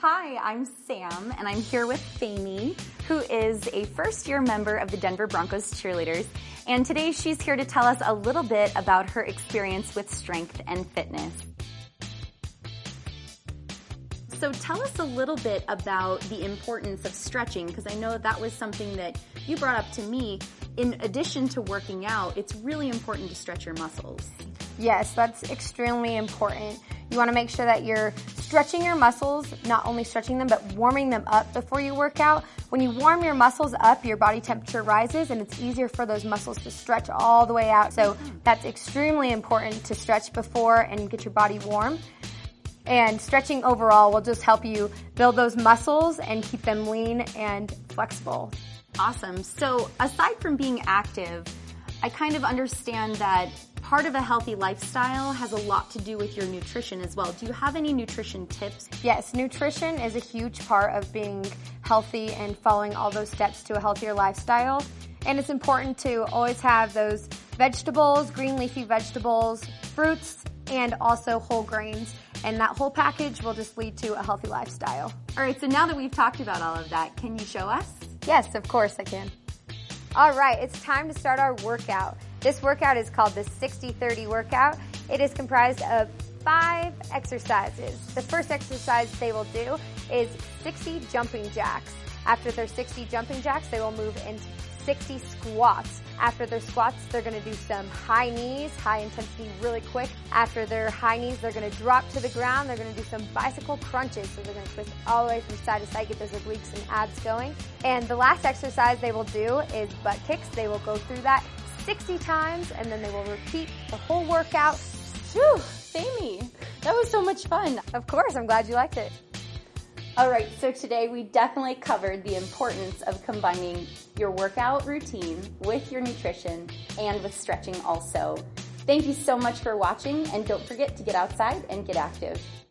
Hi, I'm Sam, and I'm here with Famie, who is a first-year member of the Denver Broncos cheerleaders. And today she's here to tell us a little bit about her experience with strength and fitness. So tell us a little bit about the importance of stretching, because I know that was something that you brought up to me. In addition to working out, it's really important to stretch your muscles. Yes, that's extremely important. You want to make sure that you're stretching your muscles, not only stretching them, but warming them up before you work out. When you warm your muscles up, your body temperature rises and it's easier for those muscles to stretch all the way out. So that's extremely important to stretch before and get your body warm. And stretching overall will just help you build those muscles and keep them lean and flexible. Awesome. So aside from being active, I kind of understand that part of a healthy lifestyle has a lot to do with your nutrition as well. Do you have any nutrition tips? Yes, nutrition is a huge part of being healthy and following all those steps to a healthier lifestyle. And it's important to always have those vegetables, green leafy vegetables, fruits, and also whole grains. And that whole package will just lead to a healthy lifestyle. All right, so now that we've talked about all of that, can you show us? Yes, of course I can. All right, it's time to start our workout. This workout is called the 60-30 workout. It is comprised of 5 exercises. The first exercise they will do is 60 jumping jacks. After their 60 jumping jacks, they will move into 60 squats. After their squats, they're going to do some high knees, high intensity really quick. After their high knees, they're going to drop to the ground. They're going to do some bicycle crunches. So they're going to twist all the way from side to side, get those obliques and abs going. And the last exercise they will do is butt kicks. They will go through that 60 times and then they will repeat the whole workout. Phew, Famie, that was so much fun. Of course, I'm glad you liked it. All right, so today we definitely covered the importance of combining your workout routine with your nutrition and with stretching also. Thank you so much for watching, and don't forget to get outside and get active.